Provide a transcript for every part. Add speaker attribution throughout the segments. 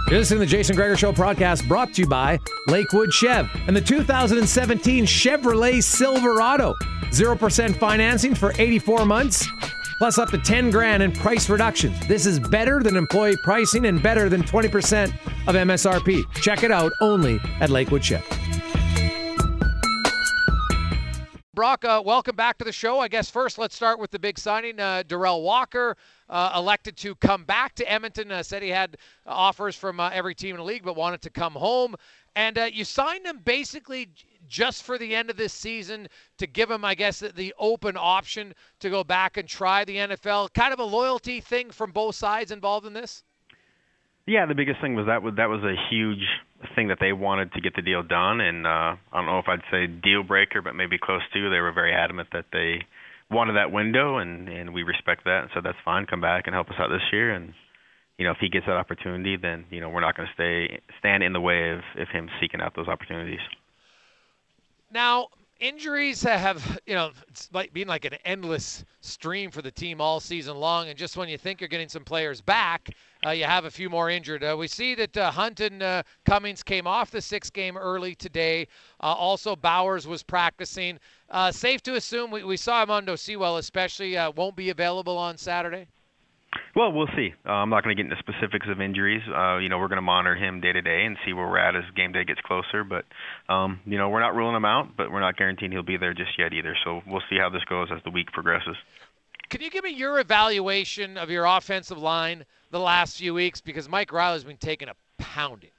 Speaker 1: You're listening to the Jason Gregor Show podcast, brought to you by Lakewood Chev and the 2017 Chevrolet Silverado. 0% financing for 84 months, plus up to 10 grand in price reductions. This is better than employee pricing and better than 20% of MSRP. Check it out only at Lakewood Chev.
Speaker 2: Brock, welcome back to the show. I guess first let's start with the big signing. Darrell Walker elected to come back to Edmonton. Said he had offers from every team in the league but wanted to come home. And you signed him basically just for the end of this season to give him, I guess, the open option to go back and try the NFL. Kind of a loyalty thing from both sides involved in this?
Speaker 3: Yeah, the biggest thing was that was a huge thing that they wanted to get the deal done, and I don't know if I'd say deal breaker, but maybe close to. They were very adamant that they wanted that window, and we respect that, and so that's fine. Come back and help us out this year, and if he gets that opportunity, then we're not going to stand in the way of him seeking out those opportunities.
Speaker 2: Now, injuries have, it's like being like an endless stream for the team all season long. And just when you think you're getting some players back, you have a few more injured. We see that Hunt and Cummings came off the 6th game early today. Also, Bowers was practicing. Safe to assume we saw Mondo Sewell especially won't be available on Saturday?
Speaker 3: Well, we'll see. I'm not going to get into specifics of injuries. We're going to monitor him day to day and see where we're at as game day gets closer. But, we're not ruling him out, but we're not guaranteeing he'll be there just yet either. So we'll see how this goes as the week progresses.
Speaker 2: Can you give me your evaluation of your offensive line the last few weeks? Because Mike Riley's been taking a pounding.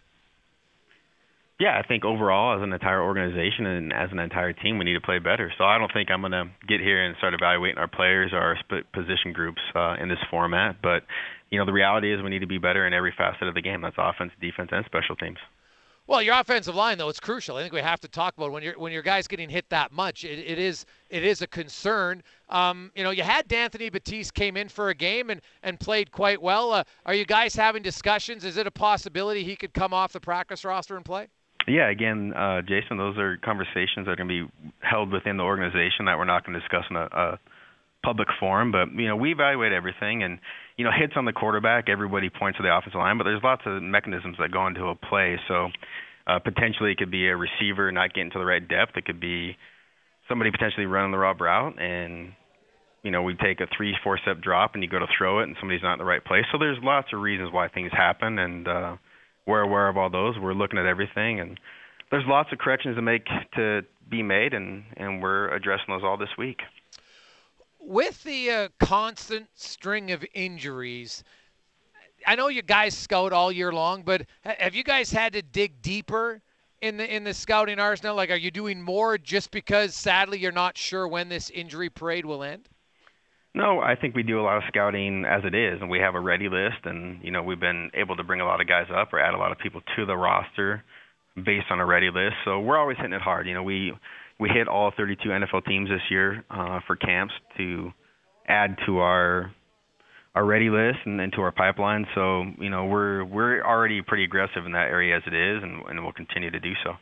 Speaker 3: Yeah, I think overall as an entire organization and as an entire team, we need to play better. So I don't think I'm going to get here and start evaluating our players or our position groups in this format. But, the reality is we need to be better in every facet of the game. That's offense, defense, and special teams.
Speaker 2: Well, your offensive line, though, it's crucial. I think we have to talk about when your guys getting hit that much. It is a concern. You had D'Anthony Batiste came in for a game and played quite well. Are you guys having discussions? Is it a possibility he could come off the practice roster and play?
Speaker 3: Yeah, again, Jason, those are conversations that are going to be held within the organization that we're not going to discuss in a public forum. But, we evaluate everything. And, hits on the quarterback, everybody points to the offensive line. But there's lots of mechanisms that go into a play. So potentially it could be a receiver not getting to the right depth. It could be somebody potentially running the wrong route. And, we take a 3-4 step drop and you go to throw it and somebody's not in the right place. So there's lots of reasons why things happen. And we're aware of all those. We're looking at everything, and there's lots of corrections to be made, and we're addressing those all this week.
Speaker 2: With the constant string of injuries, I know you guys scout all year long, but have you guys had to dig deeper in the scouting arsenal? Like, are you doing more just because, sadly, you're not sure when this injury parade will end?
Speaker 3: No, I think we do a lot of scouting as it is, and we have a ready list, and, we've been able to bring a lot of guys up or add a lot of people to the roster based on a ready list. So we're always hitting it hard. We hit all 32 NFL teams this year for camps to add to our ready list and to our pipeline. So, we're already pretty aggressive in that area as it is, and we'll continue to do so.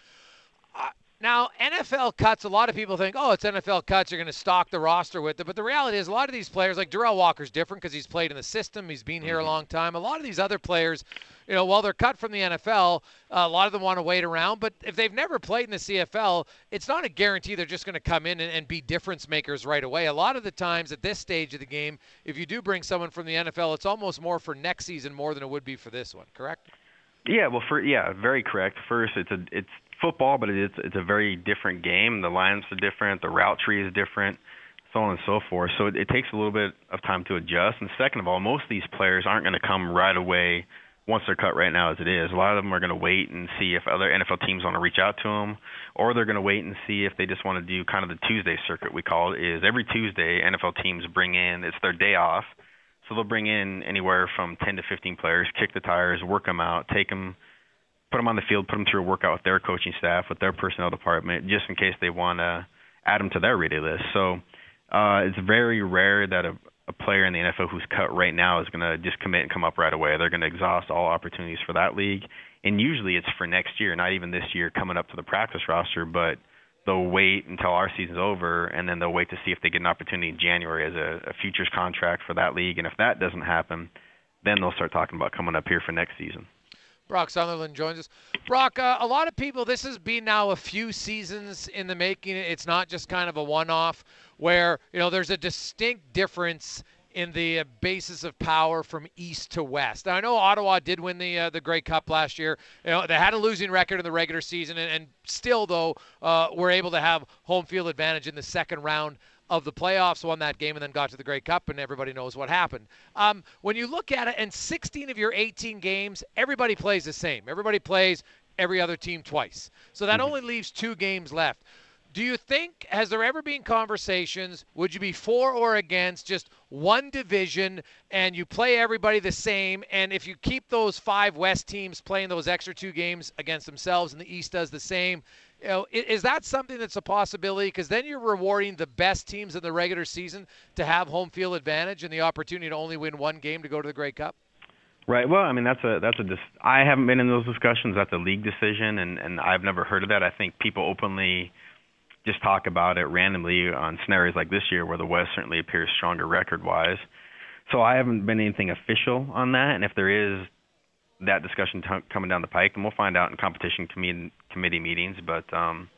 Speaker 2: Now, NFL cuts, a lot of people think, it's NFL cuts, you're going to stock the roster with it. But the reality is a lot of these players, like Darrell Walker's different because he's played in the system. He's been here a long time. A lot of these other players, while they're cut from the NFL, a lot of them want to wait around. But if they've never played in the CFL, it's not a guarantee they're just going to come in and be difference makers right away. A lot of the times at this stage of the game, if you do bring someone from the NFL, it's almost more for next season more than it would be for this one, correct?
Speaker 3: Yeah, well, very correct. First, it's football, but it's a very different game. The lines are different, the route tree is different, so on and so forth. So it takes a little bit of time to adjust. And second of all, most of these players aren't going to come right away once they're cut right now as it is. A lot of them are going to wait and see if other NFL teams want to reach out to them, or they're going to wait and see if they just want to do kind of the Tuesday circuit we call it. Is every Tuesday NFL teams bring in, it's their day off, so they'll bring in anywhere from 10 to 15 players, kick the tires, work them out, take them, put them on the field, put them through a workout with their coaching staff, with their personnel department, just in case they want to add them to their ready list. So it's very rare that a player in the NFL who's cut right now is going to just commit and come up right away. They're going to exhaust all opportunities for that league. And usually it's for next year, not even this year coming up to the practice roster, but they'll wait until our season's over, and then they'll wait to see if they get an opportunity in January as a futures contract for that league. And if that doesn't happen, then they'll start talking about coming up here for next season.
Speaker 2: Brock Sutherland joins us. Brock, a lot of people, this has been now a few seasons in the making. It's not just kind of a one-off where, there's a distinct difference in the basis of power from east to west. Now, I know Ottawa did win the Grey Cup last year. They had a losing record in the regular season, and still, though, were able to have home field advantage in the second round of the playoffs, won that game, and then got to the Grey Cup, and everybody knows what happened. When you look at it, and 16 of your 18 games, everybody plays the same. Everybody plays every other team twice. So that only leaves 2 games left. Do you think, has there ever been conversations, would you be for or against just one division and you play everybody the same, and if you keep those 5 West teams playing those extra 2 games against themselves and the East does the same, is that something that's a possibility? Because then you're rewarding the best teams in the regular season to have home field advantage and the opportunity to only win 1 game to go to the Grey Cup.
Speaker 3: Right. Well, I mean, I haven't been in those discussions. That's a league decision, and I've never heard of that. I think people openly just talk about it randomly on scenarios like this year where the West certainly appears stronger record-wise. So I haven't been anything official on that, and if there is that discussion coming down the pike, and we'll find out in competition committee meetings. But,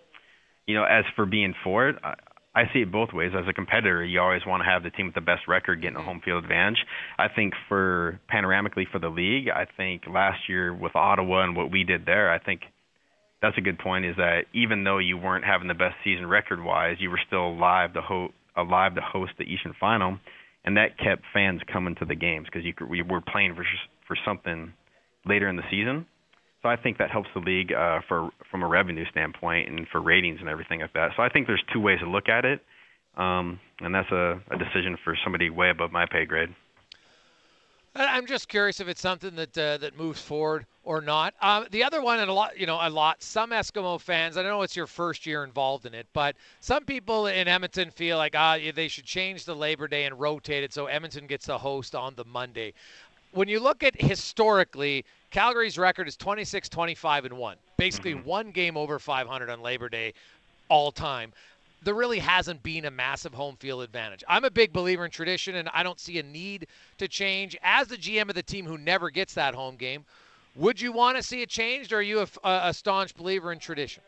Speaker 3: as for being for it, I see it both ways. As a competitor, you always want to have the team with the best record getting a home field advantage. I think panoramically for the league, I think last year with Ottawa and what we did there, I think that's a good point, is that even though you weren't having the best season record-wise, you were still alive to host the Eastern Final, and that kept fans coming to the games because we were playing for something later in the season. So I think that helps the league from a revenue standpoint and for ratings and everything like that. So I think there's 2 ways to look at it, and that's a decision for somebody way above my pay grade.
Speaker 2: I'm just curious if it's something that moves forward or not. The other one, and some Eskimo fans, I know it's your first year involved in it, but some people in Edmonton feel like they should change the Labor Day and rotate it so Edmonton gets a host on the Monday. When you look at historically, Calgary's record is 26-25-1. Basically 1 game over 500 on Labor Day all time. There really hasn't been a massive home field advantage. I'm a big believer in tradition, and I don't see a need to change. As the GM of the team who never gets that home game, would you want to see it changed, or are you a staunch believer in tradition?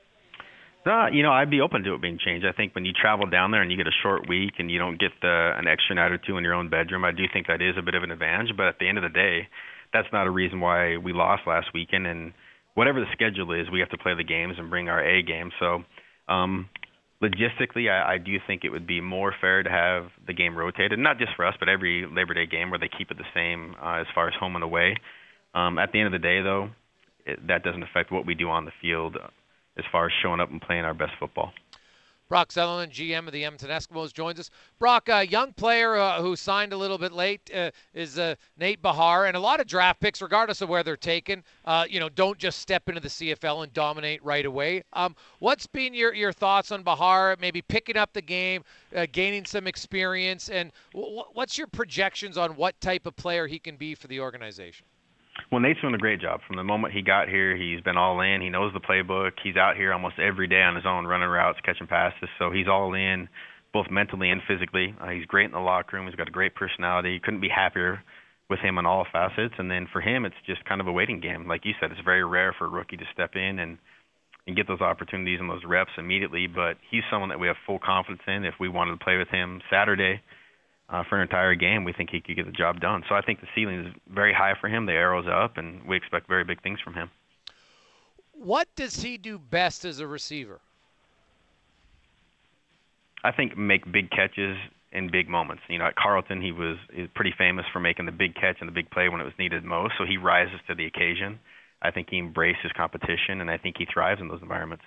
Speaker 3: I'd be open to it being changed. I think when you travel down there and you get a short week and you don't get an extra night or 2 in your own bedroom, I do think that is a bit of an advantage. But at the end of the day, that's not a reason why we lost last weekend. And whatever the schedule is, we have to play the games and bring our A game. So logistically, I do think it would be more fair to have the game rotated, not just for us, but every Labor Day game where they keep it the same as far as home and away. At the end of the day, though, that doesn't affect what we do on the field as far as showing up and playing our best football.
Speaker 2: Brock Sutherland, GM of the Edmonton Eskimos, joins us. Brock, a young player who signed a little bit late is Nate Behar, and a lot of draft picks, regardless of where they're taken, don't just step into the CFL and dominate right away. What's been your thoughts on Behar, maybe picking up the game, gaining some experience, and what's your projections on what type of player he can be for the organization?
Speaker 3: Well, Nate's doing a great job. From the moment he got here, he's been all in. He knows the playbook. He's out here almost every day on his own, running routes, catching passes. So he's all in, both mentally and physically. He's great in the locker room. He's got a great personality. Couldn't be happier with him on all facets. And then for him, it's just kind of a waiting game. Like you said, it's very rare for a rookie to step in and get those opportunities and those reps immediately. But he's someone that we have full confidence in. If we wanted to play with him Saturday for an entire game, we think he could get the job done. So I think the ceiling is very high for him. The arrow's up, and we expect very big things from him.
Speaker 2: What does he do best as a receiver?
Speaker 3: I think make big catches in big moments. At Carleton, he's pretty famous for making the big catch and the big play when it was needed most, so he rises to the occasion. I think he embraces competition, and I think he thrives in those environments.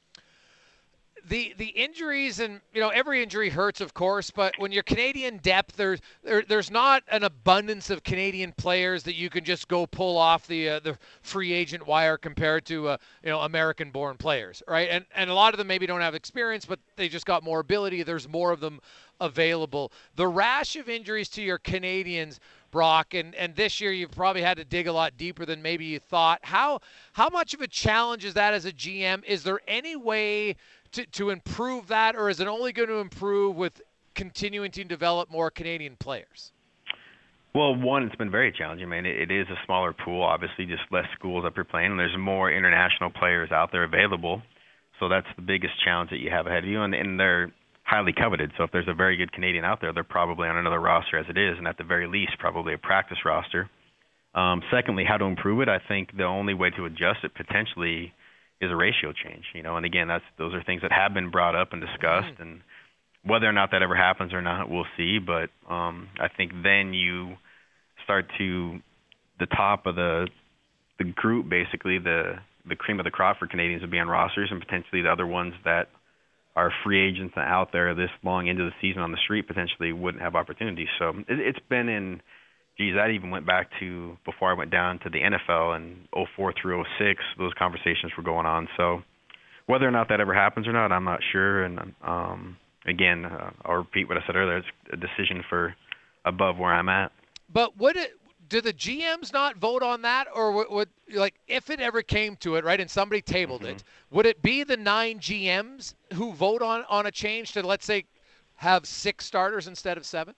Speaker 2: The injuries, and every injury hurts, of course, but when you're Canadian depth, there's not an abundance of Canadian players that you can just go pull off the free agent wire compared to American-born players, right? And a lot of them maybe don't have experience, but they just got more ability. There's more of them available. The rash of injuries to your Canadians, Brock, and this year you've probably had to dig a lot deeper than maybe you thought. How much of a challenge is that as a GM? Is there any way to improve that, or is it only going to improve with continuing to develop more Canadian players?
Speaker 3: Well, one, it's been very challenging. I mean, it is a smaller pool, obviously, just less schools up you're playing. And there's more international players out there available. So that's the biggest challenge that you have ahead of you. And they're highly coveted. So if there's a very good Canadian out there, they're probably on another roster as it is, and at the very least, probably a practice roster. Secondly, how to improve it, I think the only way to adjust it potentially is a ratio change. And again, those are things that have been brought up and discussed, and whether or not that ever happens or not, we'll see. But I think then you start to the top of the group, basically the cream of the crop for Canadians would be on rosters, and potentially the other ones that are free agents out there this long into the season on the street potentially wouldn't have opportunities. So it's been in, that even went back to before I went down to the NFL in 04 through 06. Those conversations were going on. So whether or not that ever happens or not, I'm not sure. And again, I'll repeat what I said earlier. It's a decision for above where I'm at.
Speaker 2: But do the GMs not vote on that, or would like if it ever came to it, right, and somebody tabled it, would it be the 9 GMs who vote on a change to, let's say, have 6 starters instead of 7?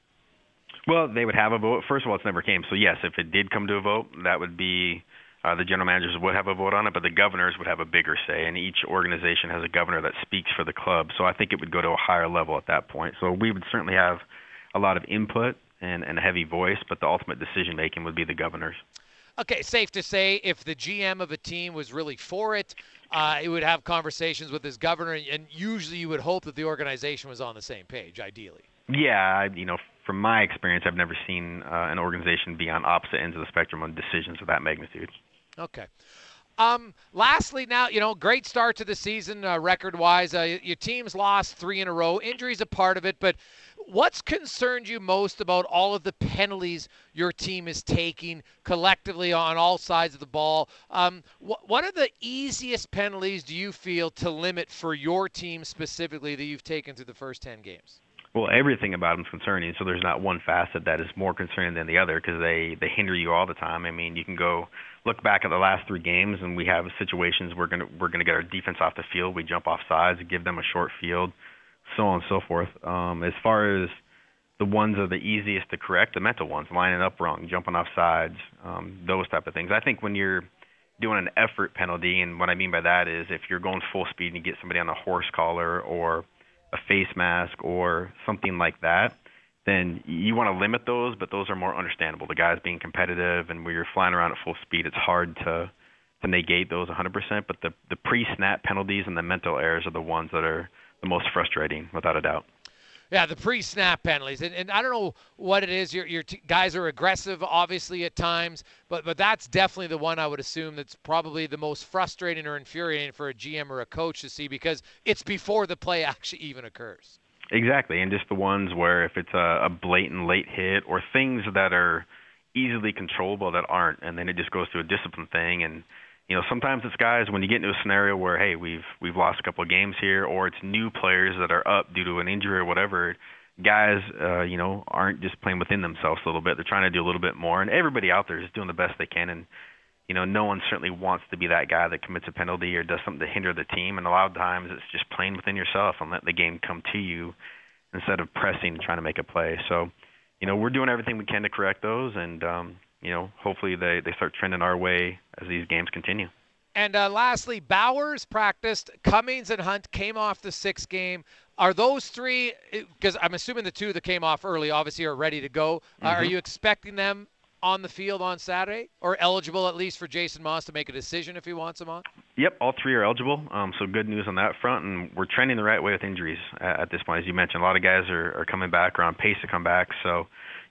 Speaker 3: Well, they would have a vote. First of all, it's never came. So, yes, if it did come to a vote, that would be the general managers would have a vote on it, but the governors would have a bigger say, and each organization has a governor that speaks for the club. So I think it would go to a higher level at that point. So we would certainly have a lot of input and a heavy voice, but the ultimate decision-making would be the governors.
Speaker 2: Okay, safe to say if the GM of a team was really for it, it would have conversations with his governor, and usually you would hope that the organization was on the same page, ideally.
Speaker 3: Yeah, from my experience, I've never seen an organization be on opposite ends of the spectrum on decisions of that magnitude.
Speaker 2: Okay. Lastly, now, great start to the season record-wise. Your team's lost 3 in a row. Injury's a part of it, but what's concerned you most about all of the penalties your team is taking collectively on all sides of the ball? What are the easiest penalties do you feel to limit for your team specifically that you've taken through the first 10 games?
Speaker 3: Well, everything about them is concerning, so there's not one facet that is more concerning than the other because they hinder you all the time. I mean, you can go look back at the last 3 games, and we have situations we're gonna get our defense off the field. We jump off sides, give them a short field, so on and so forth. As far as the ones that are the easiest to correct, the mental ones, lining up wrong, jumping off sides, those type of things. I think when you're doing an effort penalty, and what I mean by that is if you're going full speed and you get somebody on a horse collar or a face mask or something like that, then you want to limit those, but those are more understandable. The guys being competitive and where you're flying around at full speed, it's hard to negate those 100%, but the pre-snap penalties and the mental errors are the ones that are the most frustrating, without a doubt.
Speaker 2: Yeah, the pre-snap penalties, and I don't know what it is. Your guys are aggressive, obviously at times, but that's definitely the one I would assume that's probably the most frustrating or infuriating for a GM or a coach to see because it's before the play actually even occurs.
Speaker 3: Exactly, and just the ones where if it's a blatant late hit or things that are easily controllable that aren't, and then it just goes to a discipline thing. And sometimes it's guys when you get into a scenario where hey we've lost a couple of games here, or it's new players that are up due to an injury or whatever. Guys, aren't just playing within themselves a little bit. They're trying to do a little bit more, and everybody out there is doing the best they can. And no one certainly wants to be that guy that commits a penalty or does something to hinder the team. And a lot of times it's just playing within yourself and let the game come to you instead of pressing and trying to make a play. So, we're doing everything we can to correct those, and hopefully they start trending our way as these games continue.
Speaker 2: And lastly, Bowers practiced. Cummings and Hunt came off the 6th game. Are those 3, because I'm assuming the 2 that came off early obviously are ready to go. Are you expecting them on the field on Saturday, or eligible at least for Jason Maas to make a decision if he wants them on?
Speaker 3: Yep, all 3 are eligible. So good news on that front, and we're trending the right way with injuries at this point. As you mentioned, a lot of guys are coming back or on pace to come back. So,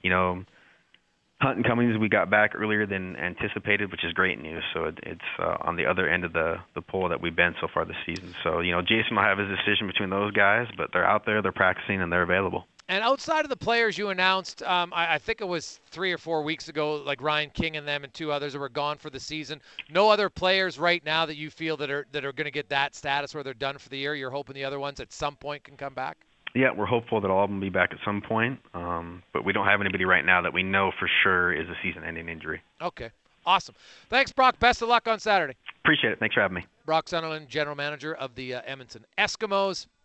Speaker 3: Hunt and Cummings we got back earlier than anticipated, which is great news. So it's on the other end of the poll that we've been so far this season. So, Jason will have his decision between those guys, but they're out there, they're practicing, and they're available.
Speaker 2: And outside of the players you announced, I think it was 3 or 4 weeks ago, like Ryan King and them and 2 others that were gone for the season. No other players right now that you feel that are going to get that status where they're done for the year? You're hoping the other ones at some point can come back?
Speaker 3: Yeah, we're hopeful that all of them will be back at some point, but we don't have anybody right now that we know for sure is a season-ending injury.
Speaker 2: Okay, awesome. Thanks, Brock. Best of luck on Saturday.
Speaker 3: Appreciate it. Thanks for having me.
Speaker 2: Brock Sunderland, general manager of the Edmonton Eskimos.